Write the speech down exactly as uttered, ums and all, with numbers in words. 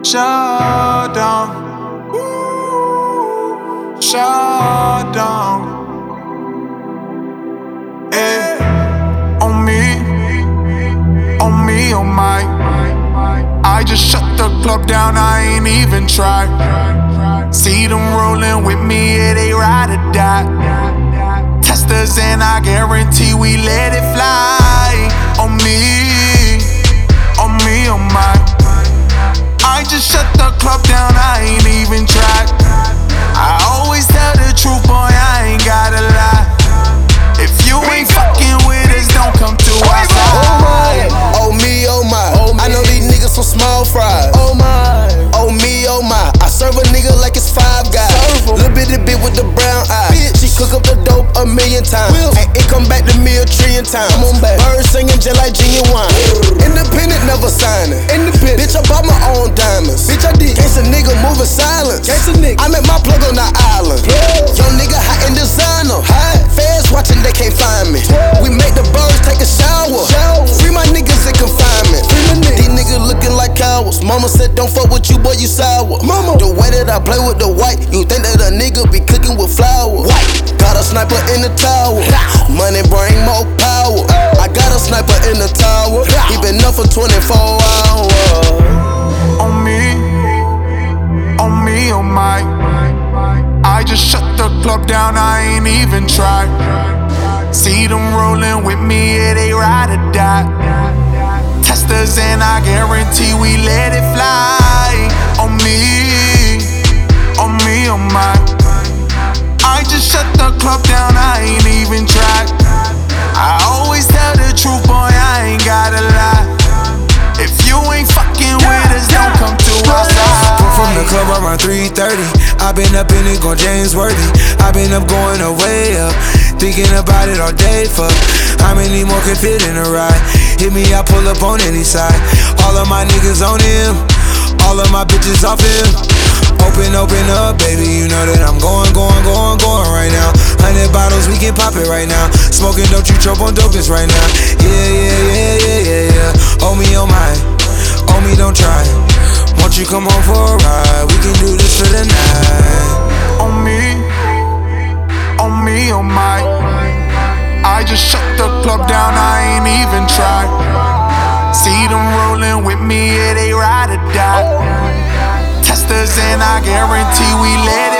Shut down. Shut down. Yeah. On me. On me, on my. I just shut the club down, I ain't even try. See them rolling with me, yeah, they ride or die. Testers and I guarantee we let it fly. On me, on me, on my. I just shut the club down, I ain't even tried. I always tell the truth, boy, I ain't gotta lie. If you ain't fucking with us, don't come to our side. Oh me, oh my, oh I know these niggas some small fries. Oh my, oh me, oh my, I serve a nigga like it's Five Guys. Little bitty bitch with the brown eyes. She cook up the dope a million times, and it come back to me a trillion times. Birds singing just like genuine. Independent, never signing. Independent. Bitch, I bought my own diamonds. Bitch, I did. Case a nigga moving silence. Case a nigga. I met my plug on the island. Yeah. Young nigga hot in designer. Hot. Feds watching, they can't find me. Yeah. We make the birds take a shower. shower. Free my niggas in confinement. Free my niggas. These niggas looking like cowards. Mama said don't fuck with you, boy, you sour. Mama. The way that I play with the white, you think that a nigga be cooking with flour. White. Got a sniper in the tower. Money bring more power. I got a sniper in the tower. He been up for twenty-four hours. On me, on me, on my. I just shut the club down, I ain't even try. See them rolling with me, yeah, they ride or die. Testers and I guarantee we let it fly. On me, on me, on my. I just shut the club down, I ain't even tried. I always tell the truth, boy, I ain't gotta lie. If you ain't fucking with us, don't come to our side. Come from the club around three thirty. I been up in it, gon' James Worthy. I been up going away up, thinking about it all day, fuck. How many more can fit in a ride? Hit me, I pull up on any side. All of my niggas on him, all of my bitches off him. Open, open up, baby, you know that I'm going, going, going, going right now. Hundred bottles, we can pop it right now. Smoking, don't you choke on dopest right now. Yeah, yeah, yeah, yeah, yeah, yeah. Oh me, oh my, oh me, don't try. Won't you come home for a ride? We can do this for the night. On me, on me, on my. I just shut the club down, I ain't even tried. See them rolling with me, yeah, they ride or die. Testers and I guarantee we let it